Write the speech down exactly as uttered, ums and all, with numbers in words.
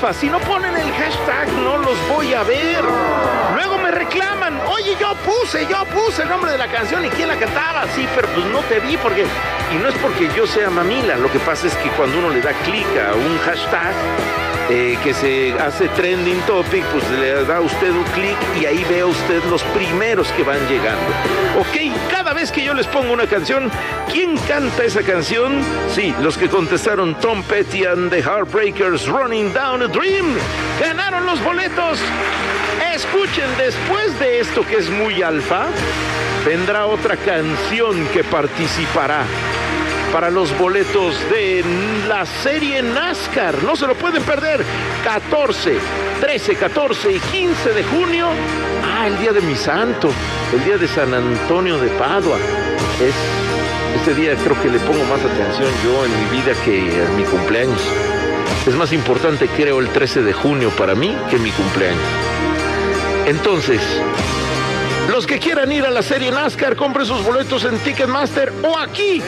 alfa. Si no ponen el hashtag, no los voy a ver. Luego me reclaman, oye, yo puse, yo puse el nombre de la canción y quién la cantaba. Sí, pero pues no te vi porque... Y no es porque yo sea mamila, lo que pasa es que cuando uno le da clic a un hashtag eh, que se hace trending topic, pues le da a usted un clic y ahí ve a usted los primeros que van llegando. Ok, cada vez que yo les pongo una canción, ¿quién canta esa canción? Sí, los que contestaron Tom Petty and the Heartbreakers, Running Down a Dream, ganaron los boletos. Escuchen, después de esto que es muy alfa, vendrá otra canción que participará para los boletos de la serie NASCAR. No se lo pueden perder. catorce, trece, catorce y quince de junio. Ah, el día de mi santo, el día de San Antonio de Padua. Es, este día creo que le pongo más atención yo en mi vida que a mi cumpleaños. Es más importante, creo, el trece de junio para mí que mi cumpleaños. Entonces, los que quieran ir a la serie NASCAR, compren sus boletos en Ticketmaster o aquí.